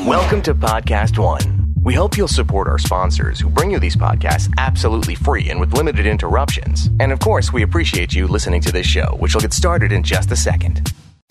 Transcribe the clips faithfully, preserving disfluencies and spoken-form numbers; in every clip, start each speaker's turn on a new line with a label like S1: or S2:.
S1: Welcome to Podcast One. We hope you'll support our sponsors who bring you these podcasts absolutely free and with limited interruptions. And of course, we appreciate you listening to this show, which will get started in just a second.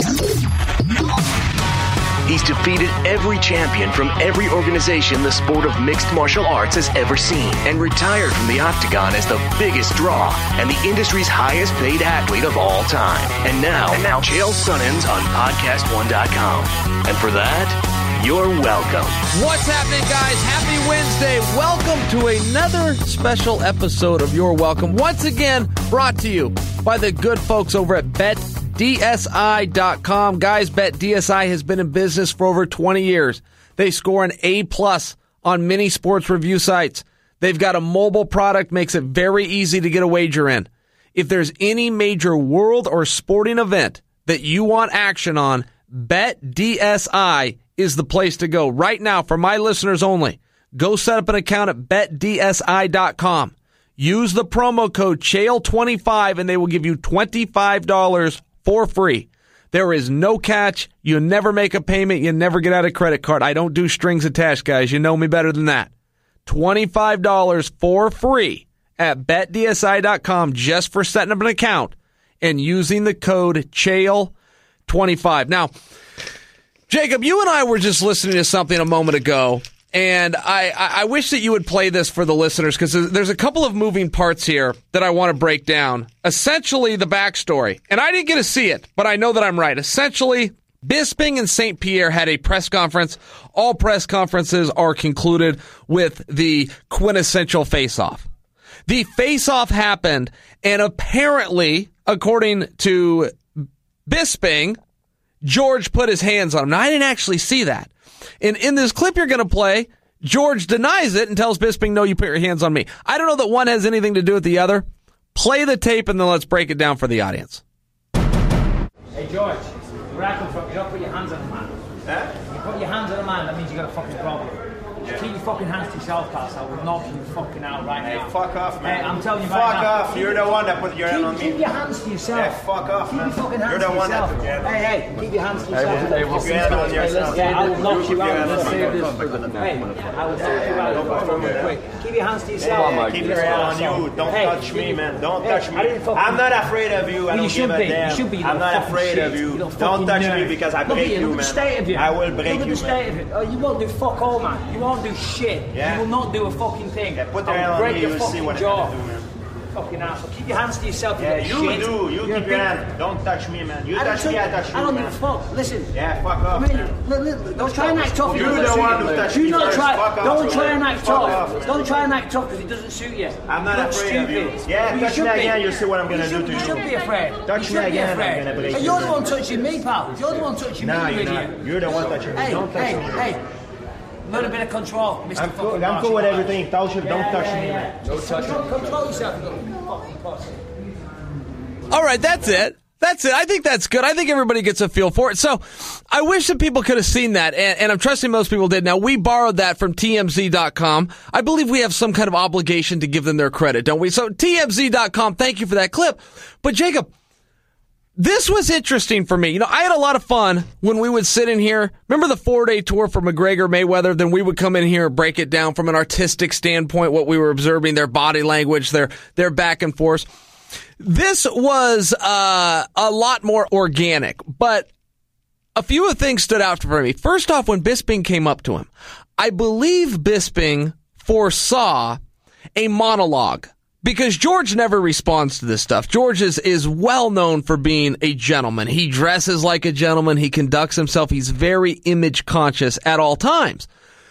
S1: He's defeated every champion from every organization the sport of mixed martial arts has ever seen and retired from the octagon as the biggest draw and the industry's highest paid athlete of all time. And now, and now Chael Sonnens on podcast one dot com. And for that, you're welcome.
S2: What's happening, guys? Happy Wednesday. Welcome to another special episode of You're Welcome. Once again, brought to you by the good folks over at Bet D S I dot com. Guys, Bet D S I has been in business for over twenty years. They score an A plus on many sports review sites. They've got a mobile product, makes it very easy to get a wager in. If there's any major world or sporting event that you want action on, Bet D S I is the place to go. Right now, for my listeners only, go set up an account at Bet D S I dot com. Use the promo code Chael twenty-five and they will give you twenty-five dollars for free. There is no catch. You never make a payment. You never get out a credit card. I don't do strings attached, guys. You know me better than that. twenty-five dollars for free at Bet D S I dot com just for setting up an account and using the code Chael twenty-five. Now, Jacob, you and I were just listening to something a moment ago, and I, I wish that you would play this for the listeners because there's a couple of moving parts here that I want to break down. Essentially, the backstory. And I didn't get to see it, but I know that I'm right. Essentially, Bisping and Saint Pierre had a press conference. All press conferences are concluded with the quintessential face-off. The face-off happened, and apparently, according to Bisping, George put his hands on him. Now, I didn't actually see that. And in this clip you're going to play, George denies it and tells Bisping, no, you put your hands on me. I don't know that one has anything to do with the other. Play the tape and then let's break it down for the audience.
S3: Hey, George, where I come from, you don't put your hands on a man.
S4: Huh?
S3: You put your hands on a man, that means you got a fucking problem.
S4: Yeah.
S3: Keep your fucking hands to yourself, pal, I will knock you fucking out right
S4: Hey,
S3: now.
S4: fuck off, man.
S3: Hey, I'm telling you
S4: fuck
S3: right now.
S4: off. You're the one that put your
S3: keep,
S4: hand on me.
S3: Keep your hands to yourself.
S4: Yeah, fuck off,
S3: keep
S4: man.
S3: Your fucking hands
S4: You're the
S3: to
S4: one that
S3: yourself.
S4: took your hand on me.
S3: Hey, hey, keep your hands to yourself.
S4: Hey, we'll, we'll keep your hand on yourself.
S3: Yeah, I will knock
S4: Keep
S3: you
S4: your
S3: out.
S4: hand on
S3: Let's
S4: me.
S3: save this for the Hey, I will knock you out real quick. Keep your hands to yourself.
S4: Yeah, keep your hand on you. Don't
S3: hey,
S4: touch me, man. Don't
S3: hey,
S4: touch me.
S3: I didn't fucking,
S4: I'm not afraid of you. I
S3: well,
S4: don't
S3: you should
S4: give a
S3: be.
S4: damn.
S3: You should be. You
S4: I'm not
S3: fucking
S4: afraid
S3: shit.
S4: of you.
S3: You
S4: Don't
S3: fucking
S4: touch
S3: nerd.
S4: me because I
S3: Look
S4: break
S3: at you,
S4: you,
S3: look
S4: man.
S3: at the state of you.
S4: I will break
S3: look at
S4: you,
S3: the state
S4: man.
S3: of it. Oh, you won't do fuck all, man. You won't do shit.
S4: Yeah.
S3: You will not do a fucking thing.
S4: Yeah, put your
S3: I'll
S4: hand on
S3: break
S4: me.
S3: your
S4: You'll
S3: fucking
S4: see what
S3: jaw.
S4: I'm gonna do, man.
S3: Fucking asshole. Keep your hands to yourself.
S4: Yeah,
S3: you
S4: you
S3: shit.
S4: do. You
S3: You're
S4: keep
S3: a
S4: your
S3: big-
S4: hand. Don't touch me, man. You
S3: I don't
S4: touch me, I touch you,
S3: I don't
S4: man.
S3: give a fuck. Listen.
S4: Yeah, fuck off,
S3: Really,
S4: man.
S3: look, look, don't try and act tough.
S4: You're
S3: It
S4: the
S3: doesn't
S4: one
S3: suit
S4: who
S3: you.
S4: touched
S3: Do
S4: me
S3: not
S4: first.
S3: try.
S4: Fuck off,
S3: Don't
S4: man.
S3: try and act
S4: Fuck
S3: tough.
S4: off.
S3: Don't try and act tough because it doesn't suit you.
S4: I'm not
S3: You're
S4: afraid of you.
S3: stupid.
S4: Yeah,
S3: You
S4: touch
S3: should
S4: me
S3: be.
S4: again, you'll see what I'm gonna
S3: You
S4: do to
S3: should-
S4: you.
S3: You should be afraid.
S4: Touch
S3: You
S4: me
S3: should be
S4: again, I'm
S3: afraid.
S4: gonna break
S3: Hey,
S4: you.
S3: You're the one touching me, pal. You're the one touching
S4: No,
S3: me, you
S4: you're
S3: idiot.
S4: not. You're the one touching me.
S3: Hey,
S4: Don't touch
S3: hey,
S4: me.
S3: hey. A little bit of control, Mister
S4: I'm cool,
S3: fucking
S4: I'm cool with
S3: martial
S4: everything. Tell you, don't
S3: Yeah,
S4: touch
S3: yeah,
S4: me,
S3: yeah.
S4: man. Don't touch me.
S3: Control yourself, you little fucking pussy.
S2: All right, that's it. That's it. I think that's good. I think everybody gets a feel for it. So I wish that people could have seen that, and, and I'm trusting most people did. Now, we borrowed that from T M Z dot com. I believe we have some kind of obligation to give them their credit, don't we? So T M Z dot com, thank you for that clip. But, Jacob, this was interesting for me. You know, I had a lot of fun when we would sit in here. Remember the four-day tour for McGregor Mayweather? Then we would come in here and break it down from an artistic standpoint, what we were observing, their body language, their their back and forth. This was uh, a lot more organic, but a few of things stood out for me. First off, when Bisping came up to him, I believe Bisping foresaw a monologue because George never responds to this stuff. George is, is well known for being a gentleman. He dresses like a gentleman. He conducts himself. He's very image conscious at all times.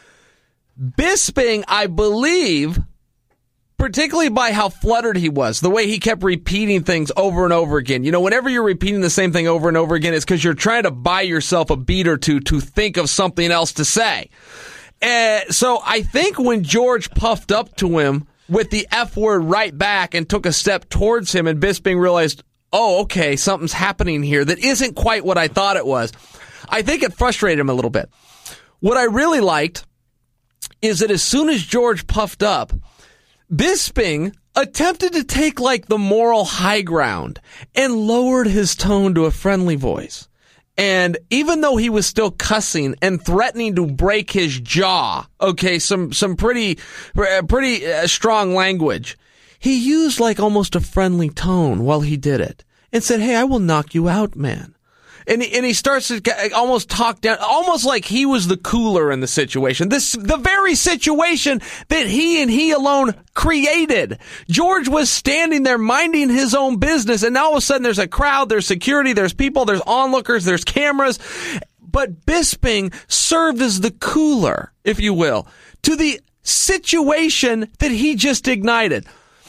S2: Bisping, I believe, particularly by how fluttered he was, the way he kept repeating things over and over again. You know, whenever you're repeating the same thing over and over again, it's because you're trying to buy yourself a beat or two to think of something else to say. Uh, so I think when George puffed up to him with the F word right back and took a step towards him, and Bisping realized, oh, okay, something's happening here that isn't quite what I thought it was, I think it frustrated him a little bit. What I really liked is that as soon as George puffed up, Bisping attempted to take like the moral high ground and lowered his tone to a friendly voice And even though he was still cussing and threatening to break his jaw, okay, some some pretty pretty uh, strong language, he used like almost a friendly tone while he did it and said, "Hey, I will knock you out, man." And he, and he starts to almost talk down, almost like he was the cooler in the situation. This, the very situation that he and he alone created. George was standing there minding his own business, and now all of a sudden there's a crowd, there's security, there's people, there's onlookers, there's cameras. But Bisping served as the cooler, if you will, to the situation that he just ignited.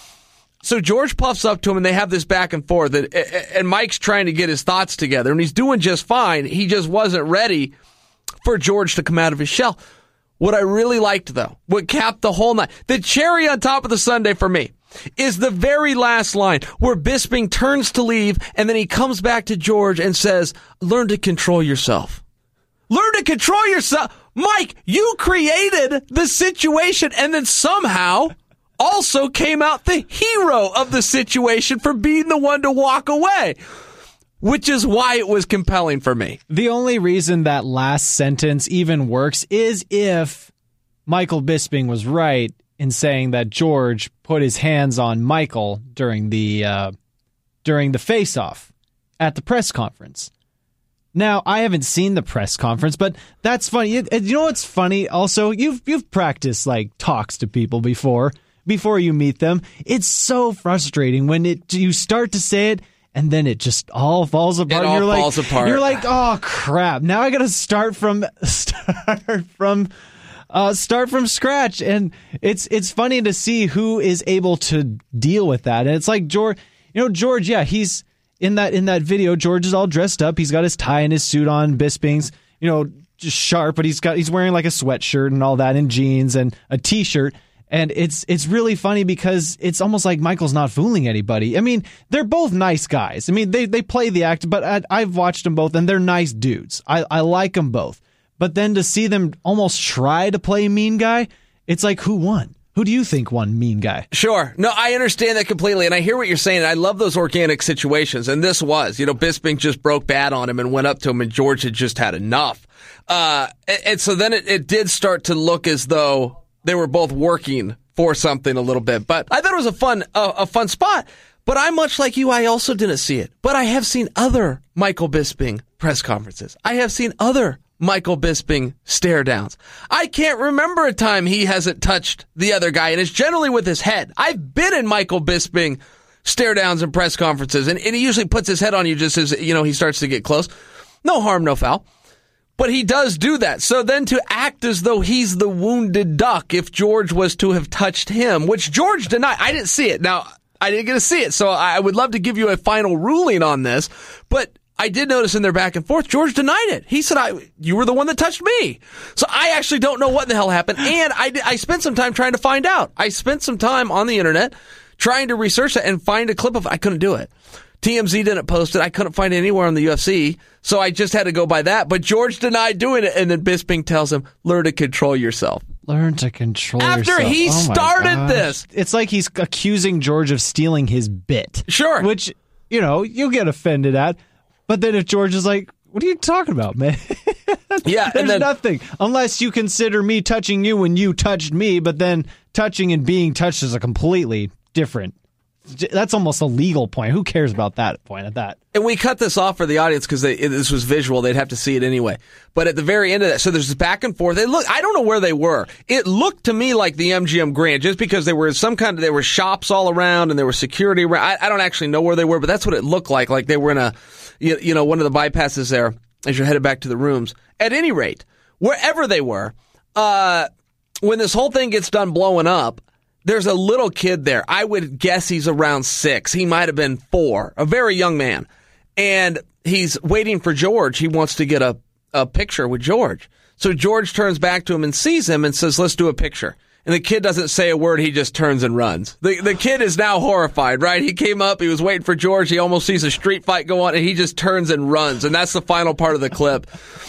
S2: So George puffs up to him, and they have this back and forth, and, and Mike's trying to get his thoughts together, and he's doing just fine. He just wasn't ready for George to come out of his shell. What I really liked, though, what capped the whole night, the cherry on top of the sundae for me, is the very last line where Bisping turns to leave, and then he comes back to George and says, "Learn to control yourself." Learn to control yourself. Mike, you created the situation, and then somehow also came out the hero of the situation for being the one to walk away, which is why it was compelling for me.
S5: The only reason that last sentence even works is if Michael Bisping was right in saying that George put his hands on Michael during the uh, during the face-off at the press conference. Now, I haven't seen the press conference, but that's funny. You, you know what's funny? Also, you've you've practiced like talks to people before. Before you meet them, it's so frustrating when it you start to say it and then it just all falls apart.
S2: It all
S5: you're like,
S2: falls apart.
S5: You're like, oh crap! Now I got to start from start from uh, start from scratch, and it's it's funny to see who is able to deal with that. And it's like George, you know, George. Yeah, he's in that in that video. George is all dressed up. He's got his tie and his suit on. Bisping's, you know, just sharp, but he's got he's wearing like a sweatshirt and all that, and jeans and a t-shirt. And it's it's really funny because it's almost like Michael's not fooling anybody. I mean, they're both nice guys. I mean, they, they play the act, but I, I've watched them both, and they're nice dudes. I, I like them both. But then to see them almost try to play mean guy, it's like, who won? Who do you think won mean guy?
S2: Sure. No, I understand that completely, and I hear what you're saying. I love those organic situations, and this was. You know, Bisping just broke bad on him and went up to him, and George had just had enough. Uh, and, and so then it, it did start to look as though they were both working for something a little bit, but I thought it was a fun, uh, a fun spot. But I, much like you, I also didn't see it. But I have seen other Michael Bisping press conferences. I have seen other Michael Bisping stare downs. I can't remember a time he hasn't touched the other guy, and it's generally with his head. I've been in Michael Bisping stare downs and press conferences, and, and he usually puts his head on you just as, you know, he starts to get close. No harm, no foul. But he does do that. So then to act as though he's the wounded duck if George was to have touched him, which George denied. I didn't see it. Now, I didn't get to see it, so I would love to give you a final ruling on this. But I did notice in their back and forth, George denied it. He said, I, you were the one that touched me. So I actually don't know what the hell happened. And I, I spent some time trying to find out. I spent some time on the internet trying to research it and find a clip of it. I couldn't do it. T M Z didn't post it. I couldn't find it anywhere on the U F C, so I just had to go by that. But George denied doing it, and then Bisping tells him, learn to control yourself.
S5: Learn to control
S2: After
S5: yourself.
S2: After he
S5: oh
S2: started this.
S5: It's like he's accusing George of stealing his bit.
S2: Sure.
S5: Which, you know, you'll get offended at. But then if George is like, what are you talking about, man?
S2: Yeah,
S5: There's
S2: and then,
S5: nothing. Unless you consider me touching you when you touched me, but then touching and being touched is a completely different. That's almost a legal point. Who cares about that point at that?
S2: And we cut this off for the audience because this was visual. They'd have to see it anyway. But at the very end of that, so there's this back and forth. They look, I don't know where they were. It looked to me like the M G M Grand, just because there were some kind of, there were shops all around and there was security around. I, I don't actually know where they were, but that's what it looked like. Like they were in a, you, you know, one of the bypasses there as you're headed back to the rooms. At any rate, wherever they were, uh, when this whole thing gets done blowing up, there's a little kid there. I would guess he's around six. He might have been four, a very young man. And he's waiting for George. He wants to get a, a picture with George. So George turns back to him and sees him and says, let's do a picture. And the kid doesn't say a word. He just turns and runs. The the kid is now horrified, right? He came up. He was waiting for George. He almost sees a street fight go on, and he just turns and runs. And that's the final part of the clip.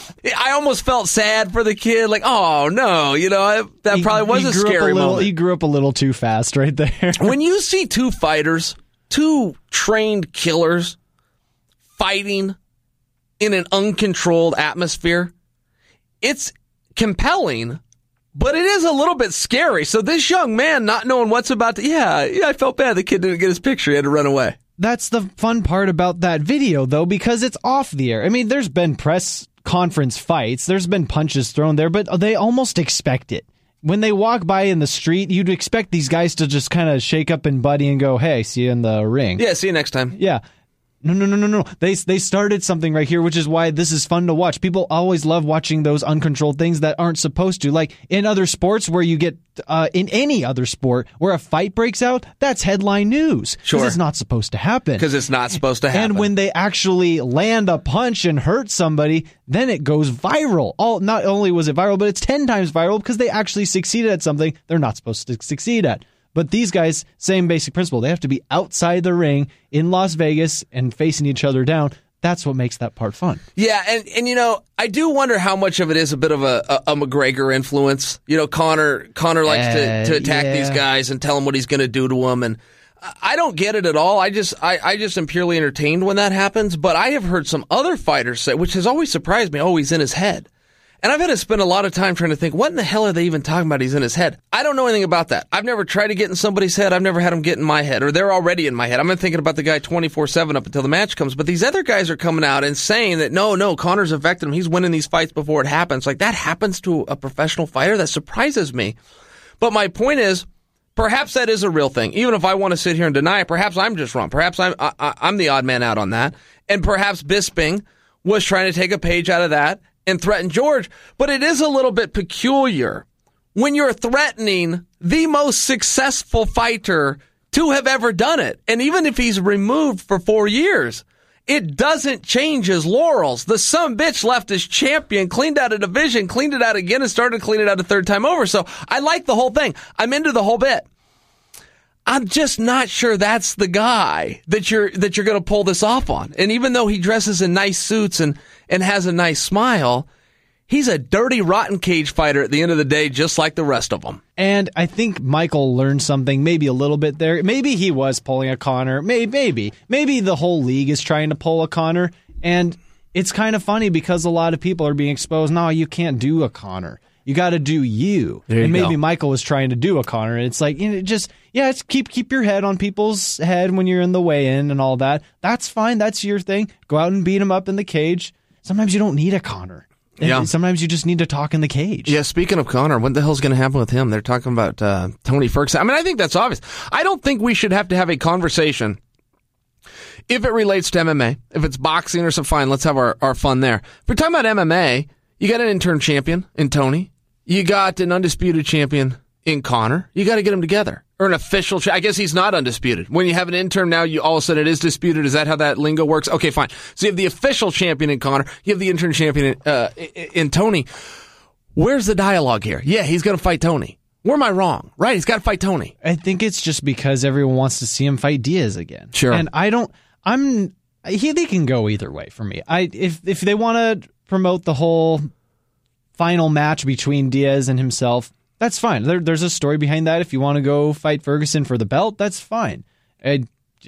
S2: I almost felt sad for the kid. Like, oh, no. You know, that
S5: he,
S2: probably was
S5: he
S2: a
S5: grew
S2: scary
S5: up a little,
S2: moment.
S5: He grew up a little too fast right there.
S2: When you see two fighters, two trained killers fighting in an uncontrolled atmosphere, it's compelling, but it is a little bit scary. So this young man not knowing what's about to, yeah, yeah, I felt bad the kid didn't get his picture. He had to run away.
S5: That's the fun part about that video, though, because it's off the air. I mean, there's been press conference fights, there's been punches thrown there, but they almost expect it. When they walk by in the street, you'd expect these guys to just kind of shake up and buddy and go, hey, see you in the ring.
S2: Yeah, see you next time.
S5: Yeah. No, no, no, no, no. They they started something right here, which is why this is fun to watch. People always love watching those uncontrolled things that aren't supposed to. Like in other sports where you get, uh, in any other sport where a fight breaks out, that's headline news.
S2: Sure.
S5: Because it's not supposed to happen.
S2: Because it's not supposed to happen.
S5: And when they actually land a punch and hurt somebody, then it goes viral. All not only was it viral, but it's ten times viral because they actually succeeded at something they're not supposed to succeed at. But these guys, same basic principle. They have to be outside the ring in Las Vegas and facing each other down. That's what makes that part fun.
S2: Yeah, and, and you know, I do wonder how much of it is a bit of a, a, a McGregor influence. You know, Conor Conor likes
S5: uh,
S2: to, to attack
S5: yeah.
S2: these guys and tell them what he's going to do to them. And I don't get it at all. I just I, I just am purely entertained when that happens. But I have heard some other fighters say, which has always surprised me, oh, he's in his head. And I've had to spend a lot of time trying to think, what in the hell are they even talking about? He's in his head. I don't know anything about that. I've never tried to get in somebody's head. I've never had them get in my head, or they're already in my head. I'm not thinking about the guy twenty-four seven up until the match comes. But these other guys are coming out and saying that, no, no, Conor's affected him. He's winning these fights before it happens. Like, that happens to a professional fighter? That surprises me. But my point is, perhaps that is a real thing. Even if I want to sit here and deny it, perhaps I'm just wrong. Perhaps I'm, I, I'm the odd man out on that. And perhaps Bisping was trying to take a page out of that and threaten George, but it is a little bit peculiar when you're threatening the most successful fighter to have ever done it. And even if he's removed for four years, it doesn't change his laurels. The sumbitch left as champion, cleaned out a division, cleaned it out again, and started to clean it out a third time over. So I like the whole thing. I'm into the whole bit. I'm just not sure that's the guy that you're that you're going to pull this off on. And even though he dresses in nice suits and, and has a nice smile, he's a dirty, rotten cage fighter at the end of the day, just like the rest of them.
S5: And I think Michael learned something, maybe a little bit there. Maybe he was pulling a Conor. Maybe, maybe. Maybe the whole league is trying to pull a Conor. And it's kind of funny because a lot of people are being exposed. No, you can't do a Conor. You got to do you.
S2: There you
S5: and maybe
S2: go.
S5: Michael was trying to do a Conor. And it's like, you know, just, yeah, it's keep keep your head on people's head when you're in the weigh-in and all that. That's fine. That's your thing. Go out and beat him up in the cage. Sometimes you don't need a Conor.
S2: Yeah.
S5: Sometimes you just need to talk in the cage.
S2: Yeah, speaking of Conor, what the hell's going to happen with him? They're talking about uh, Tony Ferguson. I mean, I think that's obvious. I don't think we should have to have a conversation if it relates to M M A. If it's boxing or something, fine, let's have our, our fun there. If we're talking about M M A, you got an interim champion in Tony. You got an undisputed champion in Conor. You got to get them together. Or an official cha- I guess he's not undisputed. When you have an interim now, you all of a sudden it is disputed. Is that how that lingo works? Okay, fine. So you have the official champion in Conor. You have the interim champion in, uh, in Tony. Where's the dialogue here? Yeah, he's going to fight Tony. Where am I wrong? Right, he's got to fight Tony.
S5: I think it's just because everyone wants to see him fight Diaz again.
S2: Sure.
S5: And I don't, I'm, he, they can go either way for me. I If, if they want to promote the whole final match between Diaz and himself, that's fine. There, there's a story behind that. If you want to go fight Ferguson for the belt, that's fine. I,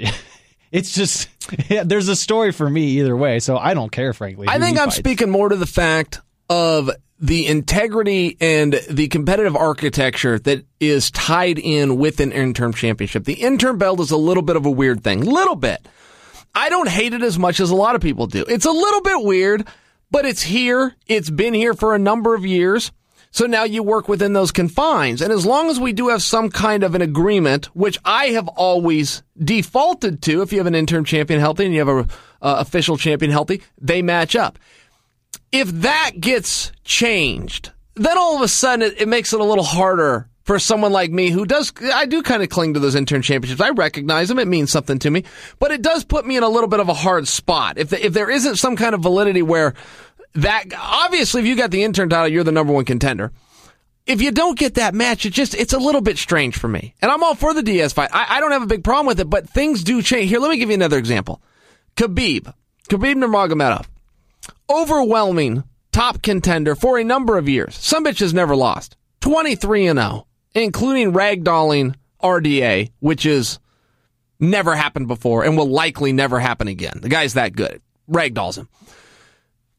S5: it's just, yeah, there's a story for me either way, so I don't care, frankly.
S2: I think I'm
S5: fights.
S2: speaking more to the fact of the integrity and the competitive architecture that is tied in with an interim championship. The interim belt is a little bit of a weird thing. Little bit. I don't hate it as much as a lot of people do. It's a little bit weird, but it's here. It's been here for a number of years. So now you work within those confines. And as long as we do have some kind of an agreement, which I have always defaulted to, if you have an interim champion healthy and you have a uh, official champion healthy, they match up. If that gets changed, then all of a sudden it, it makes it a little harder for someone like me who does, I do kind of cling to those interim championships. I recognize them. It means something to me. But it does put me in a little bit of a hard spot. If the, if there isn't some kind of validity where that, obviously, if you got the interim title, you're the number one contender. If you don't get that match, it just, it's a little bit strange for me. And I'm all for the Diaz fight. I, I don't have a big problem with it, but things do change. Here, let me give you another example. Khabib. Khabib Nurmagomedov. Overwhelming top contender for a number of years. Some bitch has never lost. twenty-three and oh, including ragdolling R D A, which is never happened before and will likely never happen again. The guy's that good. Ragdolls him.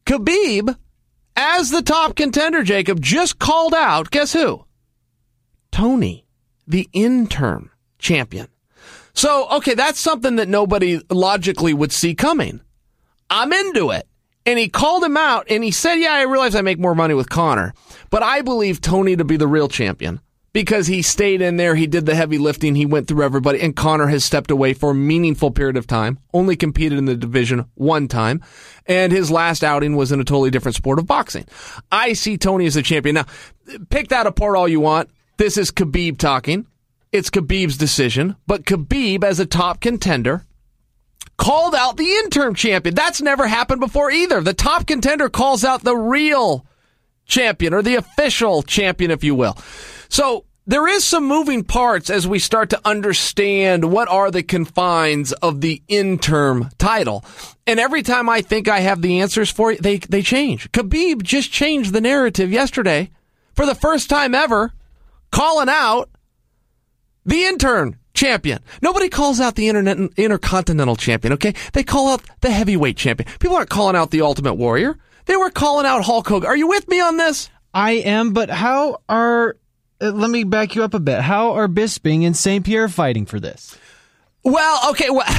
S2: Khabib, as the top contender, Jacob, just called out, guess who? Tony, the interim champion. So, okay, that's something that nobody logically would see coming. I'm into it. And he called him out, and he said, yeah, I realize I make more money with Conor, but I believe Tony to be the real champion because he stayed in there, he did the heavy lifting, he went through everybody, and Conor has stepped away for a meaningful period of time, only competed in the division one time, and his last outing was in a totally different sport of boxing. I see Tony as the champion. Now, pick that apart all you want. This is Khabib talking. It's Khabib's decision, but Khabib, as a top contender, called out the interim champion. That's never happened before either. The top contender calls out the real champion, or the official champion, if you will. So there is some moving parts as we start to understand what are the confines of the interim title. And every time I think I have the answers for it, they, they change. Khabib just changed the narrative yesterday for the first time ever, calling out the interim champion. Nobody calls out the internet, intercontinental champion, okay? They call out the heavyweight champion. People aren't calling out the Ultimate Warrior. They were calling out Hulk Hogan. Are you with me on this?
S5: I am, but how are... Uh, let me back you up a bit. How are Bisping and Saint Pierre fighting for this?
S2: Well, okay, well...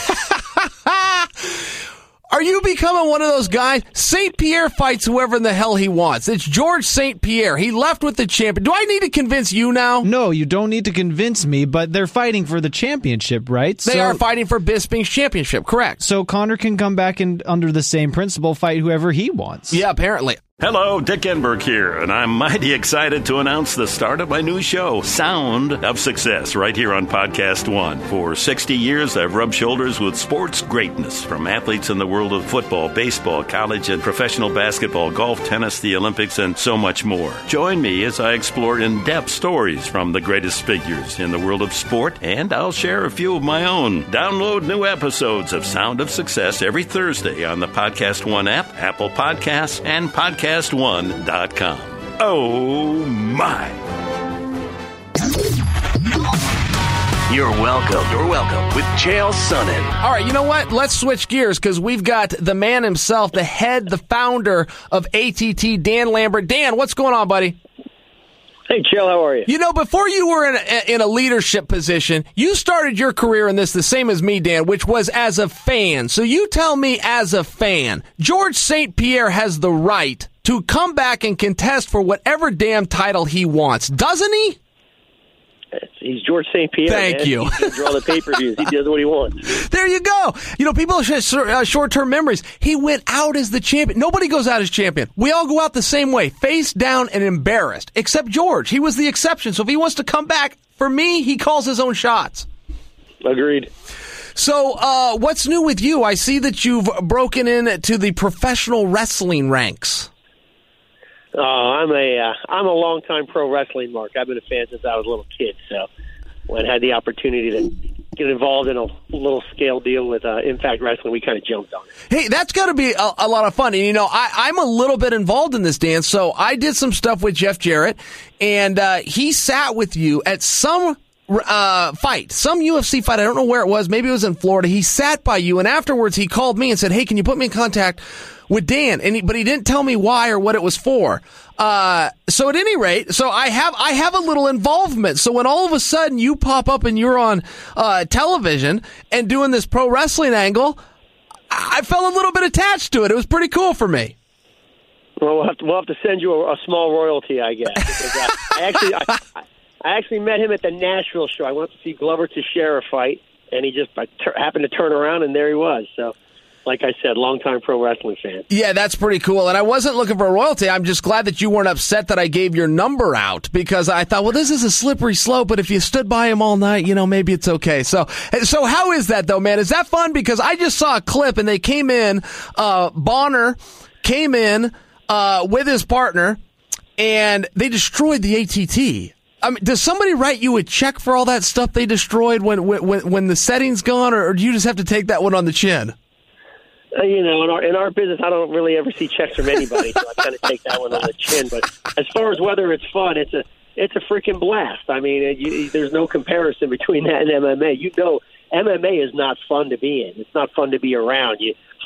S2: Are you becoming one of those guys? Saint Pierre fights whoever in the hell he wants. It's George Saint Pierre. He left with the champion. Do I need to convince you now?
S5: No, you don't need to convince me, but they're fighting for the championship, right?
S2: They
S5: so,
S2: are fighting for Bisping's championship, correct.
S5: So Conor can come back and, under the same principle, fight whoever he wants.
S2: Yeah, apparently.
S6: Hello, Dick Enberg here, and I'm mighty excited to announce the start of my new show, Sound of Success, right here on Podcast One. For sixty years, I've rubbed shoulders with sports greatness, from athletes in the world of football, baseball, college and professional basketball, golf, tennis, the Olympics, and so much more. Join me as I explore in-depth stories from the greatest figures in the world of sport, and I'll share a few of my own. Download new episodes of Sound of Success every Thursday on the Podcast One app, Apple Podcasts, and podcast one dot com. Oh, my.
S1: You're welcome. You're welcome with Chael Sonnen.
S2: All right, you know what? Let's switch gears because we've got the man himself, the head, the founder of A T T, Dan Lambert. Dan, what's going on, buddy?
S7: Hey, Chael, how are you?
S2: You know, before you were in a, in a leadership position, you started your career in this the same as me, Dan, which was as a fan. So you tell me, as a fan, George Saint Pierre has the right to come back and contest for whatever damn title he wants, doesn't he?
S7: He's George Saint Pierre.
S2: Thank
S7: man.
S2: you.
S7: He can draw the pay-per-views. He does what he wants.
S2: There you go. You know, people have uh, short-term memories. He went out as the champion. Nobody goes out as champion. We all go out the same way, face down and embarrassed, except George. He was the exception. So if he wants to come back, for me, he calls his own shots.
S7: Agreed.
S2: So uh, what's new with you? I see that you've broken into the professional wrestling ranks.
S7: Uh, I'm a uh, I'm a longtime pro wrestling mark. I've been a fan since I was a little kid. So when I had the opportunity to get involved in a little scale deal with uh, Impact Wrestling, we kind of jumped on it.
S2: Hey, that's got to be a, a lot of fun. And, you know, I, I'm a little bit involved in this, Dan. So I did some stuff with Jeff Jarrett, and uh, he sat with you at some uh, fight, some U F C fight. I don't know where it was. Maybe it was in Florida. He sat by you, and afterwards he called me and said, hey, can you put me in contact with Dan? And he, but he didn't tell me why or what it was for. Uh, so at any rate, so I have I have a little involvement. So when all of a sudden you pop up and you're on uh, television and doing this pro wrestling angle, I felt a little bit attached to it. It was pretty cool for me.
S7: Well, we'll have to, we'll have to send you a, a small royalty, I guess. Because, uh, I actually I, I actually met him at the Nashville show. I went to see Glover Teixeira fight, and he just I ter- happened to turn around, and there he was. So, like I said, longtime pro wrestling fan.
S2: Yeah, that's pretty cool. And I wasn't looking for a royalty. I'm just glad that you weren't upset that I gave your number out, because I thought, well, this is a slippery slope, but if you stood by him all night, you know, maybe it's okay. So, so how is that, though, man? Is that fun? Because I just saw a clip, and they came in, uh, Bonner came in uh, with his partner, and they destroyed the A T T. I mean, does somebody write you a check for all that stuff they destroyed when when, when the setting's gone, or, or do you just have to take that one on the chin?
S7: Uh, you know, in our in our business, I don't really ever see checks from anybody, so I kind of take that one on the chin. But as far as whether it's fun, it's a it's a freaking blast. I mean, it, you, there's no comparison between that and M M A. You know, M M A is not fun to be in. It's not fun to be around. You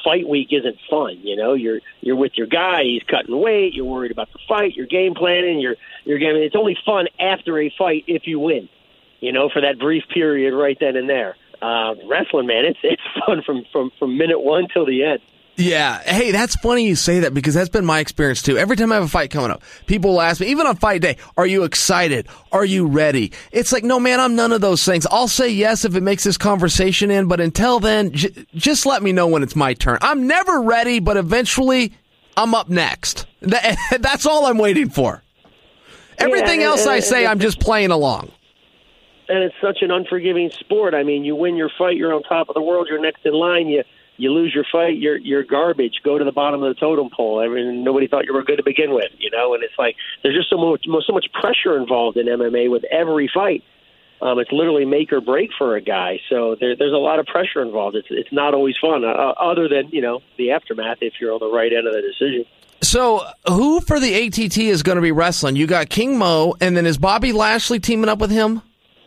S7: fight week isn't fun. You know, you're you're with your guy, he's cutting weight, you're worried about the fight, you're game planning, you're you're getting. It's only fun after a fight if you win. You know, for that brief period right then and there. Uh, wrestling, man, it's it's fun from, from, from minute one till the end.
S2: Yeah. Hey, that's funny you say that because that's been my experience too. Every time I have a fight coming up, people will ask me, even on fight day, are you excited? Are you ready? It's like, no, man, I'm none of those things. I'll say yes if it makes this conversation in, but until then, j- just let me know when it's my turn. I'm never ready, but eventually I'm up next. Th- that's all I'm waiting for. Everything
S7: yeah, and,
S2: else
S7: and,
S2: I
S7: and,
S2: say,
S7: and,
S2: I'm just playing along.
S7: And it's such an unforgiving sport. I mean, you win your fight, you're on top of the world, you're next in line, you You lose your fight, you're you're garbage. Go to the bottom of the totem pole. I mean, nobody thought you were good to begin with, you know. And it's like there's just so much so much pressure involved in M M A with every fight. Um, it's literally make or break for a guy. So there, there's a lot of pressure involved. It's it's not always fun, uh, other than you know the aftermath if you're on the right end of the decision.
S2: So who for the A T T is going to be wrestling? You got King Mo, and then is Bobby Lashley teaming up with him?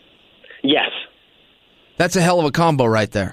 S7: Yes.
S2: That's a hell of a combo right there.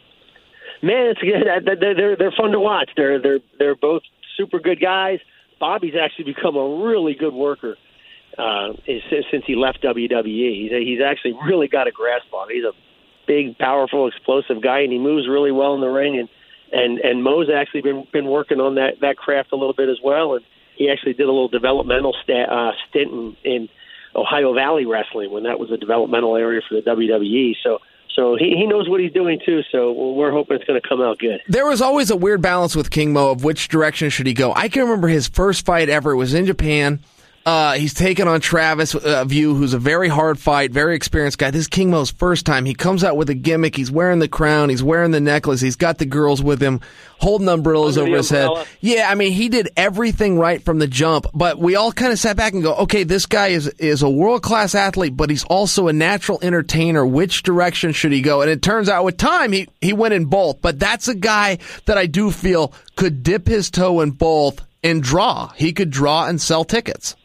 S7: Man, it's good. They're they're fun to watch. They're they're they're both super good guys. Bobby's actually become a really good worker uh, since he left W W E. He's he's actually really got a grasp on it. He's a big, powerful, explosive guy, and he moves really well in the ring. And and and Mo's actually been been working on that that craft a little bit as well. And he actually did a little developmental sta- uh, stint in, in Ohio Valley Wrestling when that was a developmental area for the W W E. So. So he, he knows what he's doing, too, so we're hoping it's going to come out good.
S2: There was always a weird balance with King Mo of which direction should he go. I can remember his first fight ever. It was in Japan. Uh, he's taken on Travis uh, View, who's a very hard fight, very experienced guy. This is King Mo's first time. He comes out with a gimmick. He's wearing the crown. He's wearing the necklace. He's got the girls with him, holding umbrellas
S7: Under
S2: over his
S7: umbrella.
S2: head. Yeah, I mean, he did everything right from the jump, but we all kind of sat back and go, okay, this guy is, is a world-class athlete, but he's also a natural entertainer. Which direction should he go? And it turns out with time, he, he went in both, but that's a guy that I do feel could dip his toe in both and draw. He could draw and sell tickets.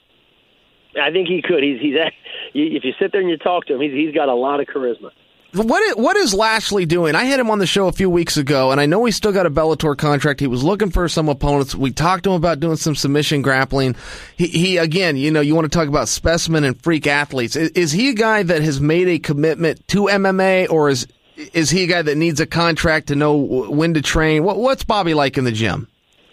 S7: I think he could. He's he's if you sit there and you talk to him, he's he's got a lot of charisma.
S2: What is, what is Lashley doing? I had him on the show a few weeks ago, and I know he's still got a Bellator contract. He was looking for some opponents. We talked to him about doing some submission grappling. He, he again, you know, you want to talk about specimen and freak athletes. Is, is he a guy that has made a commitment to M M A, or is is he a guy that needs a contract to know when to train? What, what's Bobby like in the gym?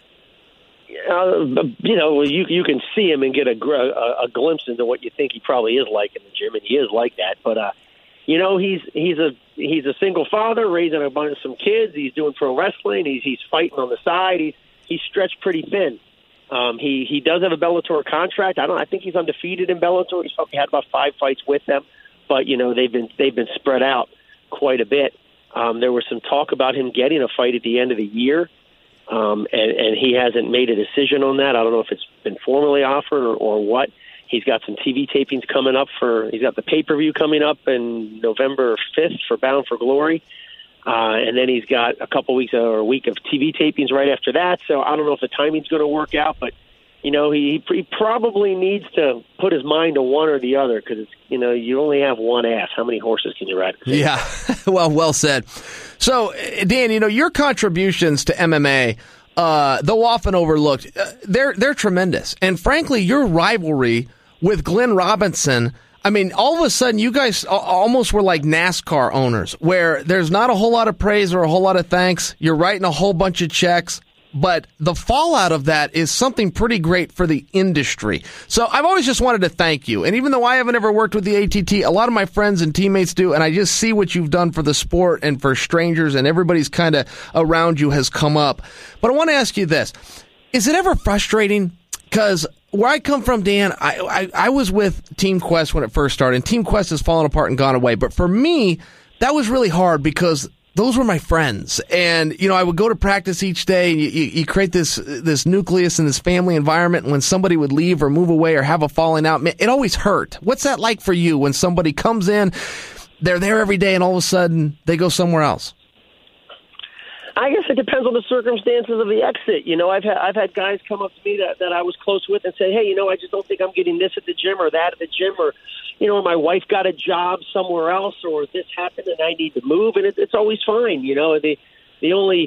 S7: Uh, you know, you you can see him and get a, a a glimpse into what you think he probably is like in the gym, and he is like that. But uh, you know, he's he's a he's a single father raising a bunch of some kids. He's doing pro wrestling. He's he's fighting on the side. He's he's stretched pretty thin. Um, he he does have a Bellator contract. I don't. I think he's undefeated in Bellator. He's probably had about five fights with them, but you know they've been they've been spread out quite a bit. Um, there was some talk about him getting a fight at the end of the year. Um, and, and he hasn't made a decision on that. I don't know if it's been formally offered or, or what. He's got some T V tapings coming up for, he's got the pay-per-view coming up in November fifth for Bound for Glory. Uh, and then he's got a couple weeks or a week of T V tapings right after that. So I don't know if the timing's going to work out, but, you know, he, he probably needs to put his mind to one or the other because, you know, you only have one ass. How many horses can you ride?
S2: Yeah, well, well said. So, Dan, you know, your contributions to M M A, uh, though often overlooked, uh, they're they're tremendous. And frankly, your rivalry with Glenn Robinson, I mean, all of a sudden, you guys almost were like NASCAR owners, where there's not a whole lot of praise or a whole lot of thanks. You're writing a whole bunch of checks. But the fallout of that is something pretty great for the industry. So I've always just wanted to thank you. And even though I haven't ever worked with the A T T, a lot of my friends and teammates do, and I just see what you've done for the sport and for strangers, and everybody's kind of around you has come up. But I want to ask you this. Is it ever frustrating? Because where I come from, Dan, I, I, I was with Team Quest when it first started, and Team Quest has fallen apart and gone away. But for me, that was really hard because those were my friends. And, you know, I would go to practice each day, and you, you, you create this this nucleus and this family environment. And when somebody would leave or move away or have a falling out, it always hurt. What's that like for you when somebody comes in, they're there every day, and all of a sudden they go somewhere else?
S7: I guess it depends on the circumstances of the exit. You know, I've had I've had guys come up to me that, that I was close with and say, hey, you know, I just don't think I'm getting this at the gym or that at the gym, or, you know, my wife got a job somewhere else, or this happened and I need to move, and it, it's always fine. You know, the the only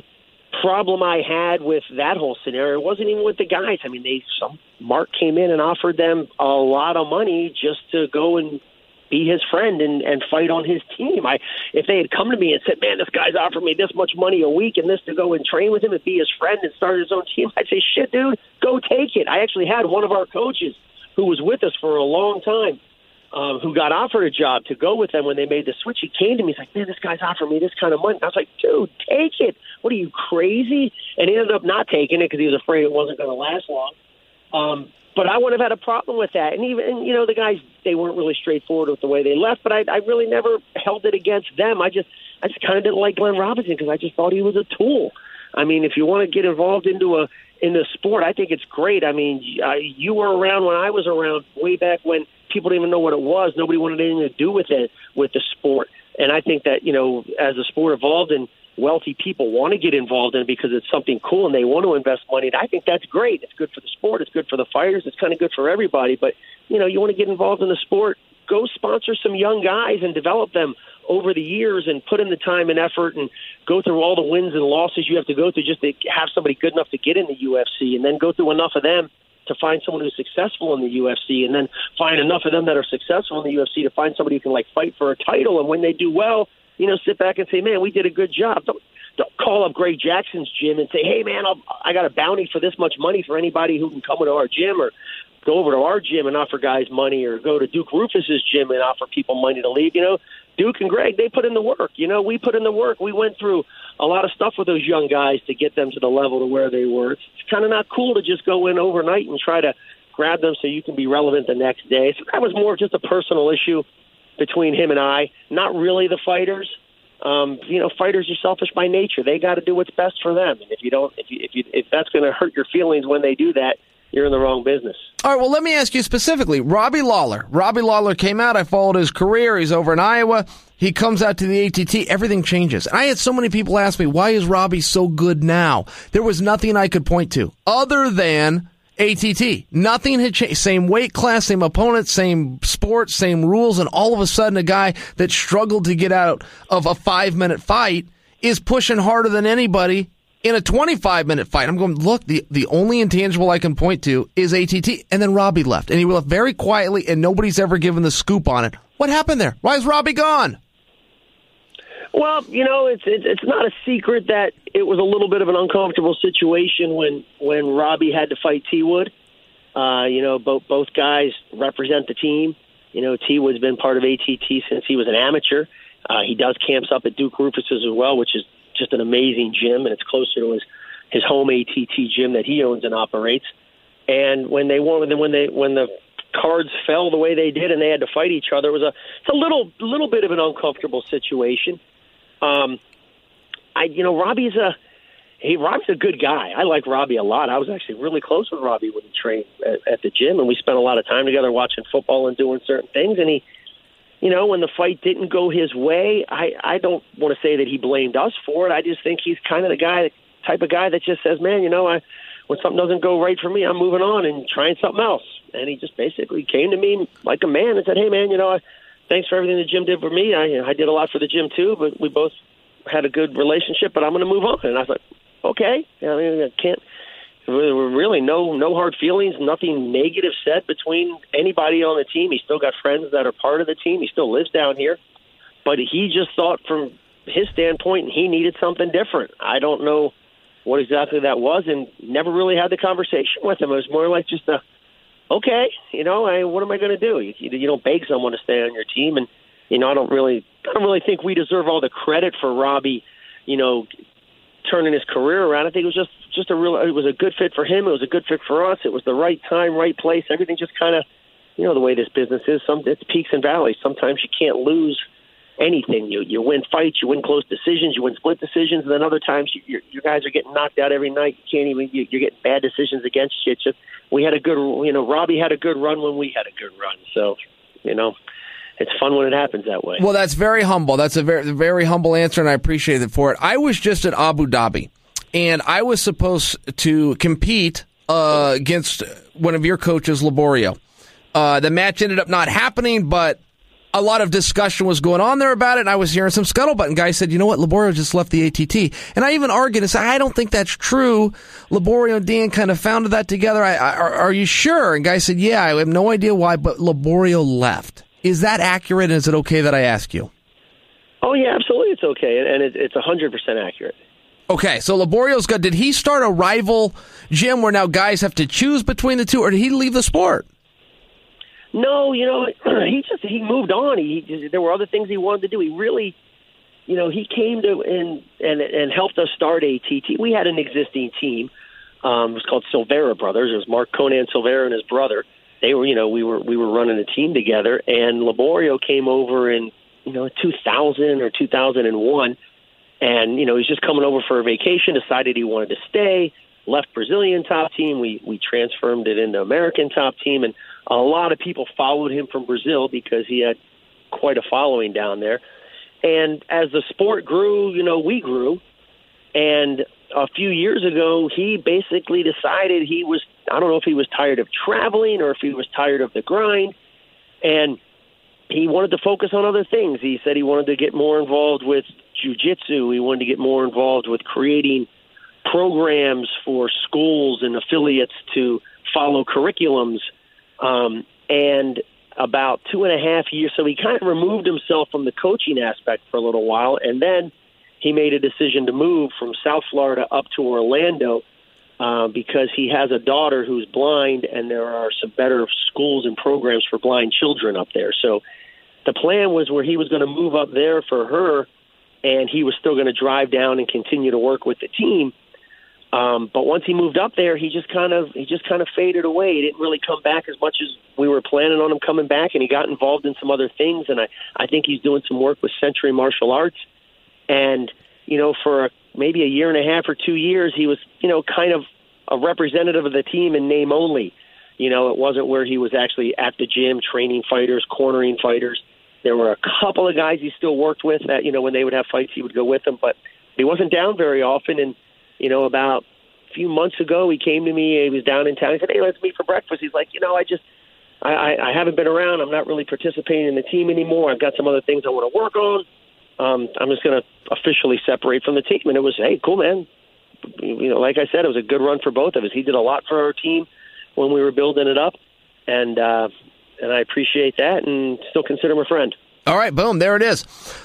S7: problem I had with that whole scenario wasn't even with the guys. I mean, they some Mark came in and offered them a lot of money just to go and be his friend and, and fight on his team. I if they had come to me and said, man, this guy's offered me this much money a week and this to go and train with him and be his friend and start his own team, I'd say, shit, dude, go take it. I actually had one of our coaches who was with us for a long time, um, who got offered a job to go with them when they made the switch. He came to me, he's like, man, this guy's offering me this kind of money. I was like, dude, take it. What are you, crazy? And he ended up not taking it because he was afraid it wasn't going to last long. Um, But I wouldn't have had a problem with that. And even, and, you know, the guys, they weren't really straightforward with the way they left, but I, I really never held it against them. I just, I just kind of didn't like Glenn Robinson because I just thought he was a tool. I mean, if you want to get involved into a, in the sport, I think it's great. I mean, uh, you were around when I was around way back when people didn't even know what it was. Nobody wanted anything to do with it, with the sport. And I think that, you know, as the sport evolved and wealthy people want to get involved in it because it's something cool and they want to invest money. And I think that's great. It's good for the sport. It's good for the fighters. It's kind of good for everybody. But, you know, you want to get involved in the sport, go sponsor some young guys and develop them over the years and put in the time and effort and go through all the wins and losses you have to go through just to have somebody good enough to get in the U F C, and then go through enough of them to find someone who's successful in the U F C, and then find enough of them that are successful in the U F C to find somebody who can, like, fight for a title. And when they do well, you know, sit back and say, man, we did a good job. Don't, don't call up Greg Jackson's gym and say, hey, man, I'll, I got a bounty for this much money for anybody who can come into our gym, or go over to our gym and offer guys money, or go to Duke Rufus's gym and offer people money to leave. You know, Duke and Greg, they put in the work. You know, we put in the work. We went through a lot of stuff with those young guys to get them to the level to where they were. It's, it's kind of not cool to just go in overnight and try to grab them so you can be relevant the next day. So that was more just a personal issue between him and I, not really the fighters. Um, you know, fighters are selfish by nature. They got to do what's best for them. And if you don't, if you, if you, if that's going to hurt your feelings when they do that, you're in the wrong business.
S2: All right, well, let me ask you specifically. Robbie Lawler. Robbie Lawler came out. I followed his career. He's over in Iowa. He comes out to the A T T. Everything changes. And I had so many people ask me, why is Robbie so good now? There was nothing I could point to other than A T T. Nothing had changed. Same weight class, same opponent, same sport, same rules, and all of a sudden a guy that struggled to get out of a five-minute fight is pushing harder than anybody in a twenty-five minute fight. I'm going, look, the, the only intangible I can point to is A T T. And then Robbie left. And he left very quietly, and nobody's ever given the scoop on it. What happened there? Why is Robbie gone?
S7: Well, you know, it's it's, it's not a secret that it was a little bit of an uncomfortable situation when, when Robbie had to fight T. Wood. Uh, you know, both both guys represent the team. You know, T. Wood's been part of A T T since he was an amateur. Uh, he does camps up at Duke Rufus's as well, which is just an amazing gym, and it's closer to his, his home A T T gym that he owns and operates. And when they won, when they when the cards fell the way they did, and they had to fight each other, it was a it's a little little bit of an uncomfortable situation. Um, I you know Robbie's a he Robbie's a good guy. I like Robbie a lot. I was actually really close with Robbie when he trained at, at the gym, and we spent a lot of time together watching football and doing certain things. And he. You know, when the fight didn't go his way, I, I don't want to say that he blamed us for it. I just think he's kind of the guy, type of guy that just says, man, you know, I, when something doesn't go right for me, I'm moving on and trying something else. And he just basically came to me like a man and said, hey, man, you know, I, thanks for everything the gym did for me. I, you know, I did a lot for the gym too, but we both had a good relationship, but I'm going to move on. And I was like, okay. I mean, I can't. There were really no no hard feelings, nothing negative said between anybody on the team. He's still got friends that are part of the team. He still lives down here. But he just thought from his standpoint he needed something different. I don't know what exactly that was, and never really had the conversation with him. It was more like just a, okay, you know, I, what am I going to do? You, you don't beg someone to stay on your team. And, you know, I don't really, I don't really think we deserve all the credit for Robbie, you know, turning his career around. I think it was just, just a real, it was a good fit for him. It was a good fit for us. It was the right time, right place. Everything just kind of, you know, the way this business is, some it's peaks and valleys. Sometimes you can't lose anything. You you win fights, you win close decisions, you win split decisions, and then other times you, your, your guys are getting knocked out every night. You can't even, you, you're getting bad decisions against you. It's just, we had a good, you know, Robbie had a good run when we had a good run. So, you know, it's fun when it happens that way.
S2: Well, that's very humble. That's a very, very humble answer, and I appreciate it for it. I was just at Abu Dhabi, and I was supposed to compete uh, against one of your coaches, Laborio. Uh, the match ended up not happening, but a lot of discussion was going on there about it, and I was hearing some scuttlebutt, and guys said, you know what, Laborio just left the A T T. And I even argued and said, I don't think that's true. Laborio and Dan kind of founded that together. I, I, are, are you sure? And guys said, yeah, I have no idea why, but Laborio left. Is that accurate, and is it okay that I ask you?
S7: Oh, yeah, absolutely it's okay, and it, it's one hundred percent accurate.
S2: Okay, so Laborio's good. Did he start a rival gym where now guys have to choose between the two, or did he leave the sport?
S7: No, you know, he just he moved on. He there were other things he wanted to do. He really, you know, he came to and and and helped us start A T T. We had an existing team. Um, it was called Silvera Brothers. It was Mark Conan Silvera and his brother. They were, you know, we were we were running a team together. And Laborio came over in, you know, two thousand or two thousand one, and you know, he's just coming over for a vacation. Decided he wanted to stay. Left Brazilian top team. We we transformed it into American top team, and a lot of people followed him from Brazil because he had quite a following down there. And as the sport grew, you know, we grew. And a few years ago, he basically decided he was, I don't know if he was tired of traveling or if he was tired of the grind. And he wanted to focus on other things. He said he wanted to get more involved with jiu-jitsu. He wanted to get more involved with creating programs for schools and affiliates to follow curriculums. Um, and about two and a half years, so he kind of removed himself from the coaching aspect for a little while, and then he made a decision to move from South Florida up to Orlando uh, because he has a daughter who's blind, and there are some better schools and programs for blind children up there. So the plan was where he was going to move up there for her, and he was still going to drive down and continue to work with the team. Um, but once he moved up there, he just kind of he just kind of faded away. He didn't really come back as much as we were planning on him coming back, and he got involved in some other things. And I, I think he's doing some work with Century Martial Arts. And, you know, for a, maybe a year and a half or two years, he was, you know, kind of a representative of the team in name only. You know, it wasn't where he was actually at the gym training fighters, cornering fighters. There were a couple of guys he still worked with that, you know, when they would have fights, he would go with them. But he wasn't down very often. And you know, about a few months ago, he came to me. He was down in town. He said, hey, let's meet for breakfast. He's like, you know, I just, I, I, I haven't been around. I'm not really participating in the team anymore. I've got some other things I want to work on. Um, I'm just going to officially separate from the team. And it was, hey, cool, man. You know, like I said, it was a good run for both of us. He did a lot for our team when we were building it up. And, uh, and I appreciate that and still consider him a friend.
S2: All right, boom, there it is.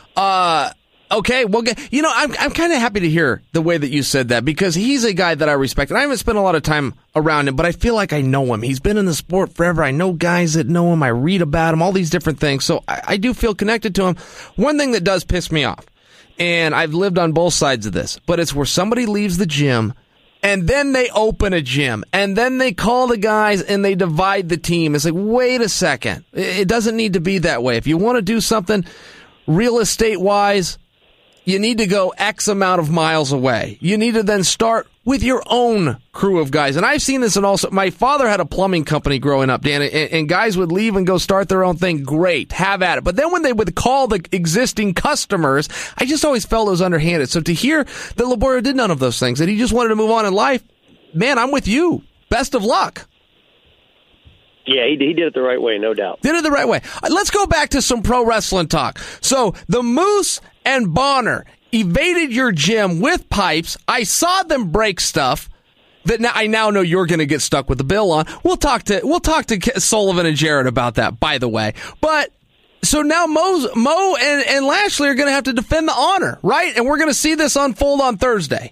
S2: Uh, Okay, well, you know, I'm I'm kind of happy to hear the way that you said that because he's a guy that I respect, and I haven't spent a lot of time around him, but I feel like I know him. He's been in the sport forever. I know guys that know him. I read about him, all these different things, so I, I do feel connected to him. One thing that does piss me off, and I've lived on both sides of this, but it's where somebody leaves the gym, and then they open a gym, and then they call the guys, and they divide the team. It's like, wait a second. It doesn't need to be that way. If you want to do something real estate-wise, you need to go X amount of miles away. You need to then start with your own crew of guys. And I've seen this and also, my father had a plumbing company growing up, Dan, and, and guys would leave and go start their own thing. Great, have at it. But then when they would call the existing customers, I just always felt it was underhanded. So to hear that Laborio did none of those things, that he just wanted to move on in life, man, I'm with you. Best of luck.
S7: Yeah, he, he did it the right way, no doubt.
S2: Did it the right way. Let's go back to some pro wrestling talk. So the Moose and Bonner evaded your gym with pipes. I saw them break stuff that now, I now know you're going to get stuck with the bill on. We'll talk to we'll talk to Sullivan and Jarrett about that, by the way. But so now Mo's, Mo and, and Lashley are going to have to defend the honor, right? And we're going to see this unfold on Thursday.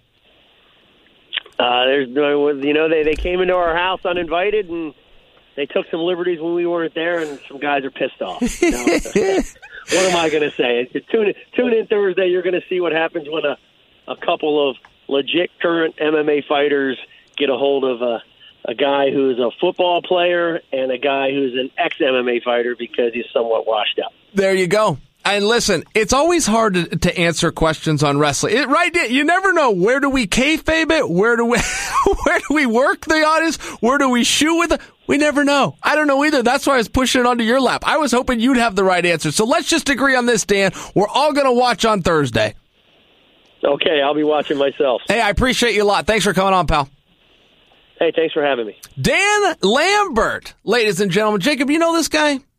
S7: Uh, there's, you know, they, they came into our house uninvited and they took some liberties when we weren't there, and some guys are pissed off. You know? What am I going to say? Tune in, tune in Thursday. You're going to see what happens when a, a couple of legit current M M A fighters get a hold of a, a guy who's a football player and a guy who's an ex-M M A fighter because he's somewhat washed up.
S2: There you go. And listen, it's always hard to, to answer questions on wrestling. It, right? You never know. Where do we kayfabe it? Where do we, where do we work the audience? Where do we shoot with it? We never know. I don't know either. That's why I was pushing it onto your lap. I was hoping you'd have the right answer. So let's just agree on this, Dan. We're all going to watch on Thursday.
S7: Okay, I'll be watching myself.
S2: Hey, I appreciate you a lot. Thanks for coming on, pal.
S7: Hey, thanks for having me.
S2: Dan Lambert, ladies and gentlemen. Jacob, you know this guy?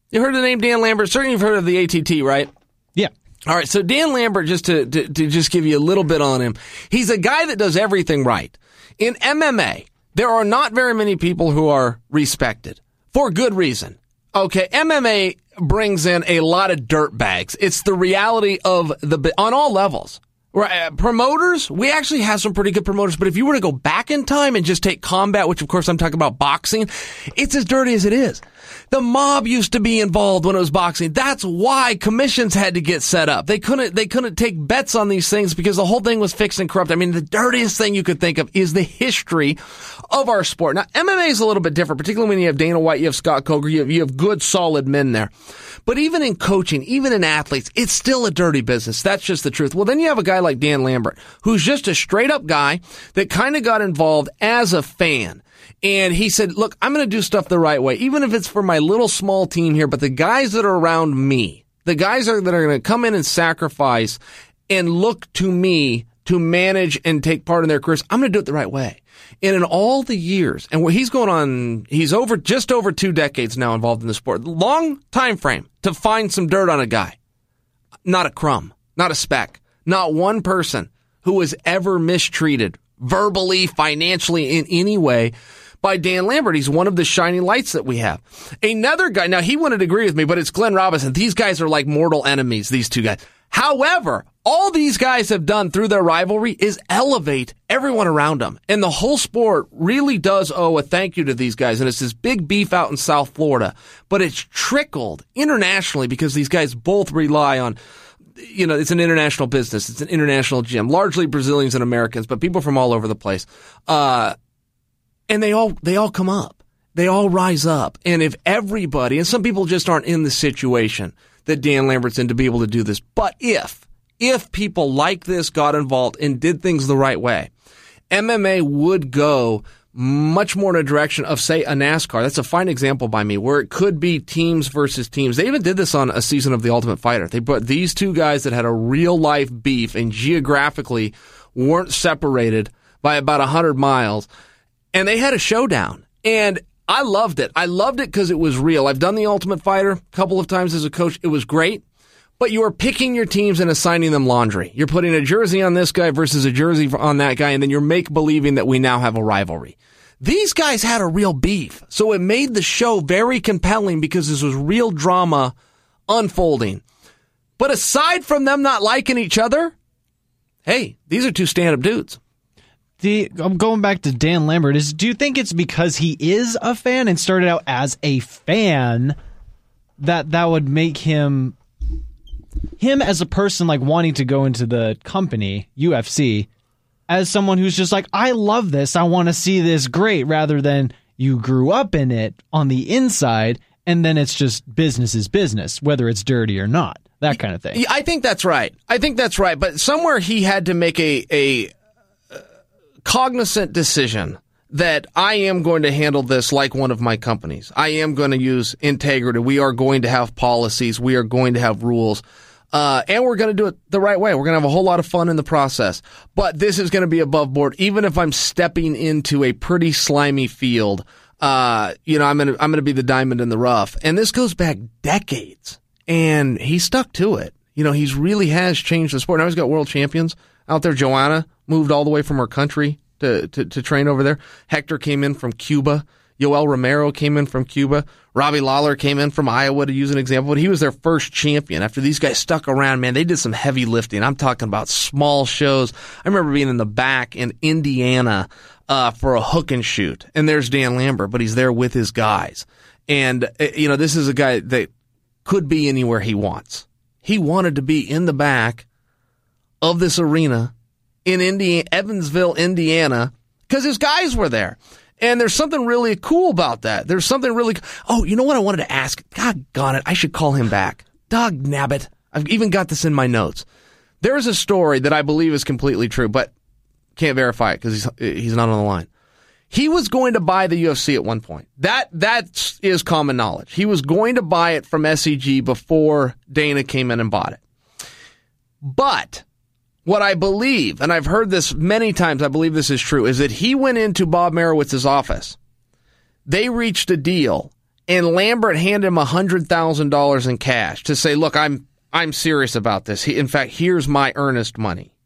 S2: You heard the name Dan Lambert? Certainly you've heard of the A T T, right?
S5: Yeah.
S2: All right, so Dan Lambert, just to, to, to just give you a little bit on him, he's a guy that does everything right. In M M A, there are not very many people who are respected for good reason. Okay, M M A brings in a lot of dirt bags. It's the reality of the on all levels. Right, uh, promoters, we actually have some pretty good promoters, but if you were to go back in time and just take combat, which of course I'm talking about boxing, it's as dirty as it is. The mob used to be involved when it was boxing. That's why commissions had to get set up. They couldn't, they couldn't take bets on these things because the whole thing was fixed and corrupt. I mean, the dirtiest thing you could think of is the history of our sport. Now, M M A is a little bit different, particularly when you have Dana White, you have Scott Coker, you have, you have good, solid men there. But even in coaching, even in athletes, it's still a dirty business. That's just the truth. Well, then you have a guy like Dan Lambert, who's just a straight up guy that kind of got involved as a fan. And he said, look, I'm going to do stuff the right way, even if it's for my little small team here. But the guys that are around me, the guys are, that are going to come in and sacrifice and look to me to manage and take part in their careers, I'm going to do it the right way. And in all the years, and he's going on, he's over just over two decades now involved in the sport. Long time frame to find some dirt on a guy. Not a crumb, not a speck, not one person who was ever mistreated verbally, financially, in any way by Dan Lambert. He's one of the shining lights that we have. Another guy, now he wouldn't agree with me, but it's Glenn Robinson. These guys are like mortal enemies, these two guys. However, all these guys have done through their rivalry is elevate everyone around them. And the whole sport really does owe a thank you to these guys. And it's this big beef out in South Florida. But it's trickled internationally because these guys both rely on, you know, it's an international business. It's an international gym, largely Brazilians and Americans, but people from all over the place. Uh, and they all, they all come up. They all rise up. And if everybody, and some people just aren't in the situation that Dan Lambert's in to be able to do this, but if, if people like this got involved and did things the right way, M M A would go much more in a direction of, say, a NASCAR. That's a fine example by me, where it could be teams versus teams. They even did this on a season of The Ultimate Fighter. They put these two guys that had a real-life beef and geographically weren't separated by about one hundred miles, and they had a showdown. And I loved it. I loved it because it was real. I've done The Ultimate Fighter a couple of times as a coach. It was great. But you are picking your teams and assigning them laundry. You're putting a jersey on this guy versus a jersey on that guy, and then you're make-believing that we now have a rivalry. These guys had a real beef, so it made the show very compelling because this was real drama unfolding. But aside from them not liking each other, hey, these are two stand-up dudes.
S5: The, I'm going back to Dan Lambert. Is do you think it's because he is a fan and started out as a fan that that would make him him as a person like wanting to go into the company U F C as someone who's just like, I love this, I want to see this great, rather than you grew up in it on the inside and then it's just business is business, whether it's dirty or not, that kind of thing.
S2: Yeah, I think that's right. I think that's right. But somewhere he had to make a a cognizant decision that I am going to handle this like one of my companies. I am going to use integrity. We are going to have policies. We are going to have rules. Uh, and we're going to do it the right way. We're going to have a whole lot of fun in the process. But this is going to be above board. Even if I'm stepping into a pretty slimy field, uh, you know, I'm going to, I'm going to be the diamond in the rough. And this goes back decades. And he stuck to it. You know, he's really has changed the sport. Now he's got world champions out there. Joanna moved all the way from her country to, to, to train over there. Hector came in from Cuba. Yoel Romero came in from Cuba. Robbie Lawler came in from Iowa, to use an example. But he was their first champion. After these guys stuck around, man, they did some heavy lifting. I'm talking about small shows. I remember being in the back in Indiana uh, for a hook and shoot. And there's Dan Lambert, but he's there with his guys. And, you know, this is a guy that could be anywhere he wants. He wanted to be in the back of this arena in Indiana, Evansville, Indiana, because his guys were there. And there's something really cool about that. There's something really... Oh, you know what I wanted to ask? God gone it, I should call him back. Dog nabbit. I've even got this in my notes. There's a story that I believe is completely true, but can't verify it because he's, he's not on the line. He was going to buy the U F C at one point. That That is common knowledge. He was going to buy it from S E G before Dana came in and bought it. But what I believe, and I've heard this many times, I believe this is true, is that he went into Bob Merowitz's office. They reached a deal, and Lambert handed him one hundred thousand dollars in cash to say, look, I'm I'm serious about this. He, in fact, here's my earnest money.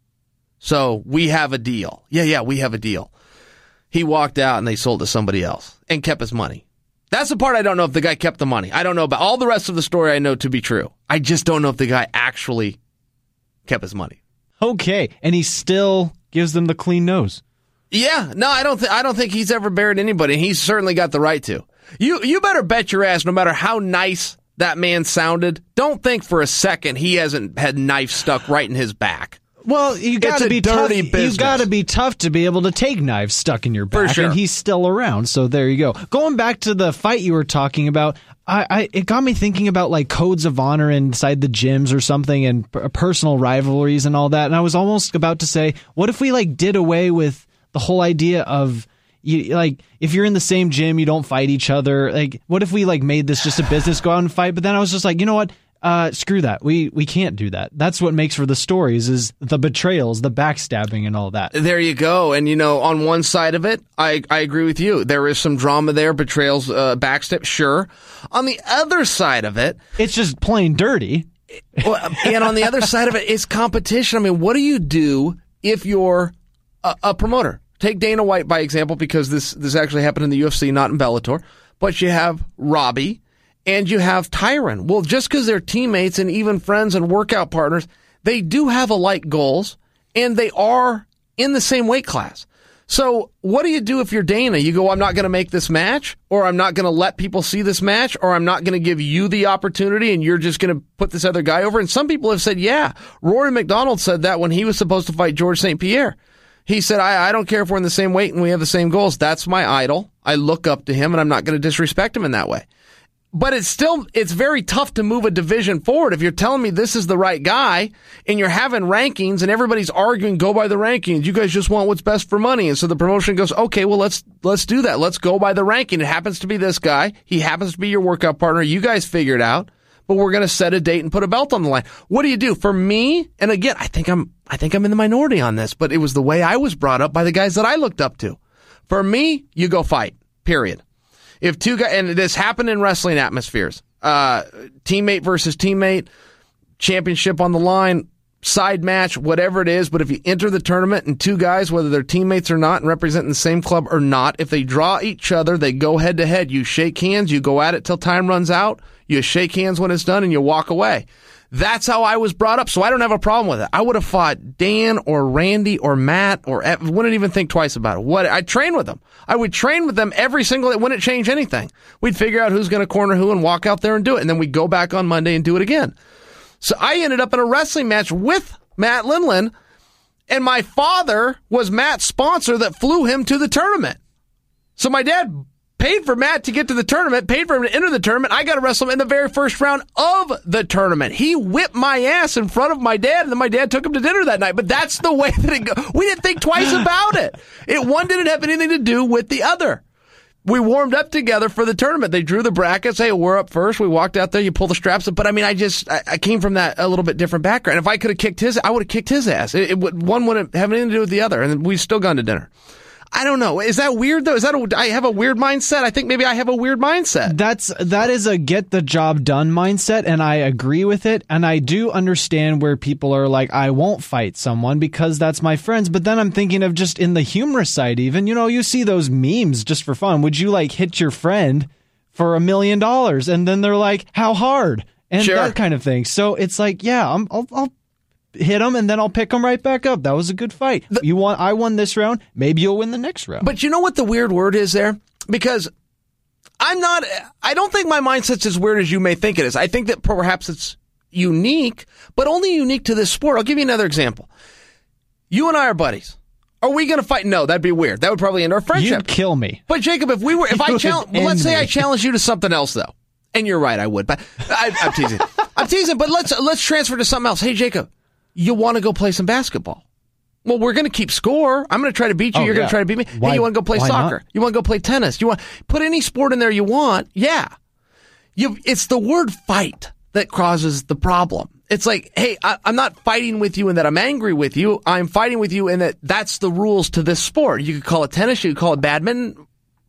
S2: So we have a deal. Yeah, yeah, we have a deal. He walked out and they sold to somebody else and kept his money. That's the part I don't know if the guy kept the money. I don't know about all the rest of the story. I know to be true. I just don't know if the guy actually kept his money.
S5: Okay, and he still gives them the clean nose.
S2: Yeah, no, I don't. Th- I don't think he's ever buried anybody. And he's certainly got the right to. You, you better bet your ass, no matter how nice that man sounded, don't think for a second he hasn't had knife stuck right in his back.
S5: Well, you got
S2: It's
S5: to
S2: a
S5: be tough.
S2: dirty business.
S5: You got to be tough to be able to take knives stuck in your back,
S2: sure.
S5: and he's still around. So there you go. Going back to the fight you were talking about, I, I it got me thinking about like codes of honor inside the gyms or something, and p- personal rivalries and all that. And I was almost about to say, what if we like did away with the whole idea of you, like if you're in the same gym, you don't fight each other. Like, what if we like made this just a business, go out and fight? But then I was just like, you know what? Uh, screw that. We we can't do that. That's what makes for the stories, is the betrayals, the backstabbing, and all that.
S2: There you go. And, you know, on one side of it, I, I agree with you. There is some drama there, betrayals, uh, backstab, sure. On the other side of it,
S5: It's just plain dirty.
S2: well, and on the other side of it, it's competition. I mean, what do you do if you're a, a promoter? Take Dana White, by example, because this, this actually happened in the U F C, not in Bellator. But you have Robbie and you have Tyron. Well, just because they're teammates and even friends and workout partners, they do have alike goals, and they are in the same weight class. So what do you do if you're Dana? You go, I'm not going to make this match, or I'm not going to let people see this match, or I'm not going to give you the opportunity, and you're just going to put this other guy over? And some people have said, yeah. Rory McDonald said that when he was supposed to fight George Saint Pierre. He said, I, I don't care if we're in the same weight and we have the same goals. That's my idol. I look up to him, and I'm not going to disrespect him in that way. But it's still, it's very tough to move a division forward. If you're telling me this is the right guy and you're having rankings and everybody's arguing, go by the rankings. You guys just want what's best for money. And so the promotion goes, okay, well, let's, let's do that. Let's go by the ranking. It happens to be this guy. He happens to be your workout partner. You guys figure it out, but we're going to set a date and put a belt on the line. What do you do? For me, and again, I think I'm, I think I'm in the minority on this, but it was the way I was brought up by the guys that I looked up to. For me, you go fight, period. If two guys, and this happened in wrestling atmospheres, uh, teammate versus teammate, championship on the line, side match, whatever it is. But if you enter the tournament and two guys, whether they're teammates or not and representing the same club or not, if they draw each other, they go head to head. You shake hands, you go at it till time runs out. You shake hands when it's done and you walk away. That's how I was brought up, so I don't have a problem with it. I would have fought Dan or Randy or Matt or wouldn't even think twice about it. What I train with them. I would train with them every single day. It wouldn't change anything. We'd figure out who's going to corner who and walk out there and do it, and then we'd go back on Monday and do it again. So I ended up in a wrestling match with Matt Lindland, and my father was Matt's sponsor that flew him to the tournament. So my dad paid for Matt to get to the tournament, paid for him to enter the tournament. I got to wrestle him in the very first round of the tournament. He whipped my ass in front of my dad, and then my dad took him to dinner that night. But that's the way that it goes. We didn't think twice about it. It one didn't have anything to do with the other. We warmed up together for the tournament. They drew the brackets. Hey, we're up first. We walked out there. You pull the straps up. But I mean, I just, I, I came from that a little bit different background. If I could have kicked his, I would have kicked his ass. It, it would, one wouldn't have anything to do with the other. And we've still gone to dinner. I don't know. Is that weird though? Is that a, I have a weird mindset? I think maybe I have a weird mindset.
S5: That's that is a get the job done mindset, and I agree with it. And I do understand where people are like, I won't fight someone because that's my friends. But then I'm thinking of just in the humorous side, even, you know, you see those memes just for fun. Would you like hit your friend for a million dollars? And then they're like, how hard? And
S2: Sure.
S5: that kind of thing. So it's like, yeah, I'm, I'll, I'll hit them and then I'll pick them right back up. That was a good fight. The, you won. I won this round. Maybe you'll win the next round.
S2: But you know what the weird word is there? Because I'm not, I don't think my mindset's as weird as you may think it is. I think that perhaps it's unique, but only unique to this sport. I'll give you another example. You and I are buddies. Are we going to fight? No, that'd be weird. That would probably end our friendship.
S5: You'd kill me.
S2: But Jacob, if we were, if
S5: You
S2: I
S5: would
S2: challenge, well, let's
S5: end
S2: say
S5: me.
S2: I challenge you to something else though. And you're right, I would, but I, I'm teasing. I'm teasing, but let's, let's transfer to something else. Hey, Jacob. You want to go play some basketball? Well, we're going to keep score. I'm going to try to beat you.
S5: Oh,
S2: You're going
S5: yeah.
S2: to try to beat me.
S5: Why-
S2: hey, you want to go play
S5: why
S2: soccer?
S5: not?
S2: You want to go play tennis? You want put any sport in there you want? Yeah. You. It's the word fight that causes the problem. It's like, hey, I, I'm not fighting with you in that I'm angry with you. I'm fighting with you in that that's the rules to this sport. You could call it tennis. You could call it badminton.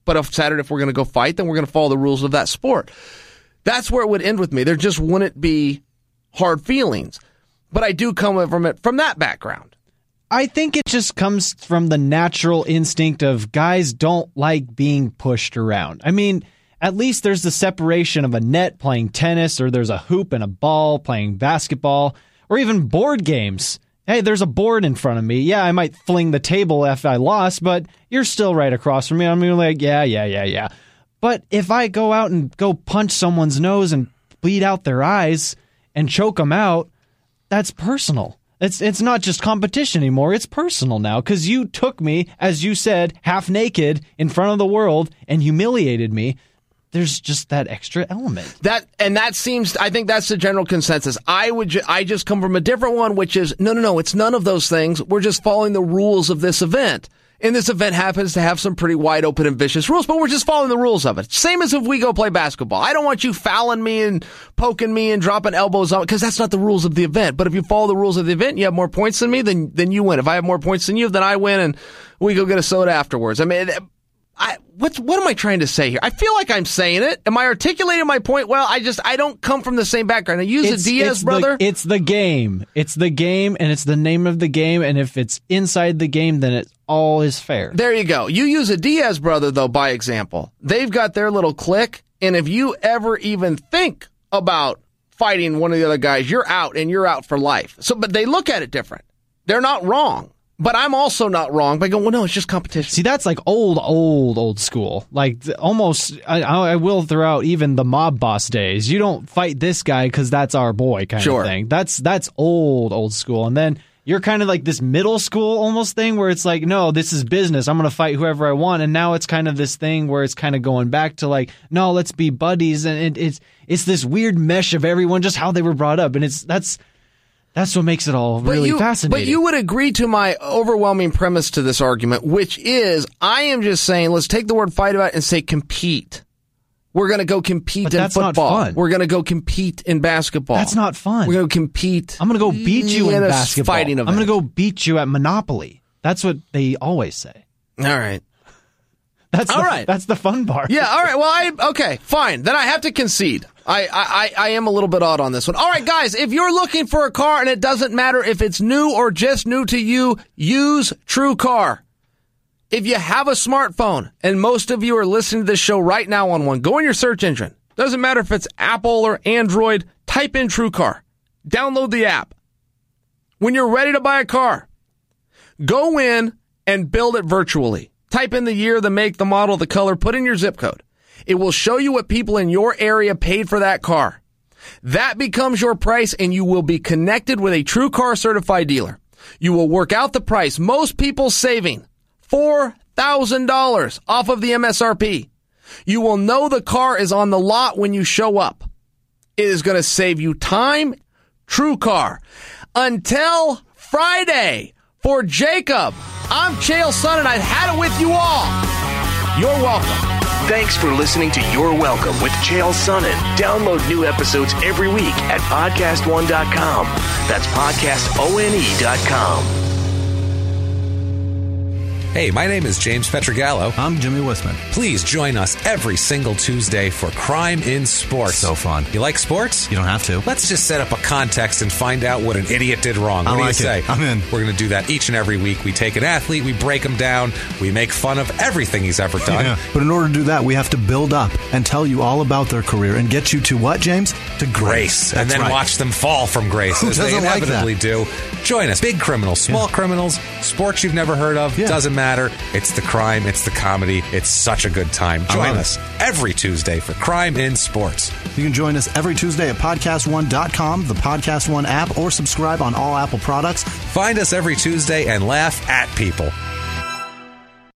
S2: But if Saturday, if we're going to go fight, then we're going to follow the rules of that sport. That's where it would end with me. There just wouldn't be hard feelings. But I do come from it from that background.
S5: I think it just comes from the natural instinct of guys don't like being pushed around. I mean, at least there's the separation of a net playing tennis, or there's a hoop and a ball playing basketball, or even board games. Hey, there's a board in front of me. Yeah, I might fling the table if I lost, but you're still right across from me. I'm like, yeah, yeah, yeah, yeah. But if I go out and go punch someone's nose and bleed out their eyes and choke them out, that's personal. It's it's not just competition anymore. It's personal now because you took me, as you said, half naked in front of the world and humiliated me. There's just that extra element.
S2: That and that seems. I think that's the general consensus. I would. Ju- I just come from a different one, which is no, no, no. It's none of those things. We're just following the rules of this event. And this event happens to have some pretty wide open and vicious rules, but we're just following the rules of it. Same as if we go play basketball. I don't want you fouling me and poking me and dropping elbows on, because that's not the rules of the event. But if you follow the rules of the event, you have more points than me, then then you win. If I have more points than you, then I win, and we go get a soda afterwards. I mean, I what's what am I trying to say here? I feel like I'm saying it. Am I articulating my point? Well, I just I don't come from the same background. I use
S5: it's,
S2: a Diaz
S5: it's
S2: brother.
S5: The, it's the game. It's the game, and it's the name of the game. And if it's inside the game, then it's all is fair.
S2: There you go. You use a Diaz brother, though, by example. They've got their little clique, and if you ever even think about fighting one of the other guys, you're out, and you're out for life. So, but they look at it different. They're not wrong. But I'm also not wrong by going, well, no, it's just competition.
S5: See, that's like old, old, old school. Like, almost, I, I will throw out even the mob boss days. You don't fight this guy because that's our boy kind
S2: sure.
S5: of thing. That's that's old, old school. And then you're kind of like this middle school almost thing where it's like, no, this is business. I'm going to fight whoever I want. And now it's kind of this thing where it's kind of going back to like, no, let's be buddies. And it, it's it's this weird mesh of everyone, just how they were brought up. And it's that's that's what makes it all
S2: but
S5: really
S2: you,
S5: fascinating.
S2: But you would agree to my overwhelming premise to this argument, which is I am just saying, let's take the word fight about it and say compete. We're going to go compete
S5: but
S2: in
S5: that's
S2: football.
S5: Not fun.
S2: We're going to go compete in basketball.
S5: That's not fun.
S2: We're going to compete.
S5: I'm going to go beat you in,
S2: in a
S5: basketball.
S2: Fighting event.
S5: I'm going to go beat you at Monopoly. That's what they always say.
S2: All right.
S5: That's
S2: all
S5: the,
S2: right.
S5: That's the fun part.
S2: Yeah. All right. Well, I okay. Fine. Then I have to concede. I, I I am a little bit odd on this one. All right, guys. If you're looking for a car, and it doesn't matter if it's new or just new to you, use TrueCar. If you have a smartphone, and most of you are listening to this show right now on one, go in your search engine. Doesn't matter if it's Apple or Android. Type in TrueCar. Download the app. When you're ready to buy a car, go in and build it virtually. Type in the year, the make, the model, the color, put in your zip code. It will show you what people in your area paid for that car. That becomes your price, and you will be connected with a TrueCar certified dealer. You will work out the price. Most people saving four thousand dollars off of the M S R P. You will know the car is on the lot when you show up. It is going to save you time. TrueCar. Until Friday. For Jacob, I'm Chael Sonnen, and I've had it with you all. You're welcome.
S1: Thanks for listening to You're Welcome with Chael Sonnen. Download new episodes every week at podcast one dot com. That's podcast one dot com.
S8: Hey, my name is James Petrogallo.
S9: I'm Jimmy Wisman.
S8: Please join us every single Tuesday for Crime in Sports.
S9: So fun.
S8: You like sports?
S9: You don't have to.
S8: Let's just set up a context and find out what an idiot did wrong. What
S9: I
S8: do
S9: like
S8: you say?
S9: It. I'm in.
S8: We're going to do that each and every week. We take an athlete, we break him down, we make fun of everything he's ever done.
S9: Yeah. But in order to do that, we have to build up and tell you all about their career and get you to what, James? To grace.
S8: grace. And then
S9: right.
S8: watch them fall from grace,
S9: Who
S8: as they
S9: doesn't like
S8: inevitably
S9: that?
S8: do. Join us. Big criminals, small
S9: Yeah.
S8: criminals, sports you've never heard of.
S9: Yeah.
S8: Doesn't matter. It's the crime. It's the comedy. It's such a good time.
S9: I
S8: Join
S9: love
S8: us every Tuesday for Crime in Sports.
S9: You can join us every Tuesday at podcast one dot com, the Podcast One app, or subscribe on all Apple products.
S8: Find us every Tuesday and laugh at people.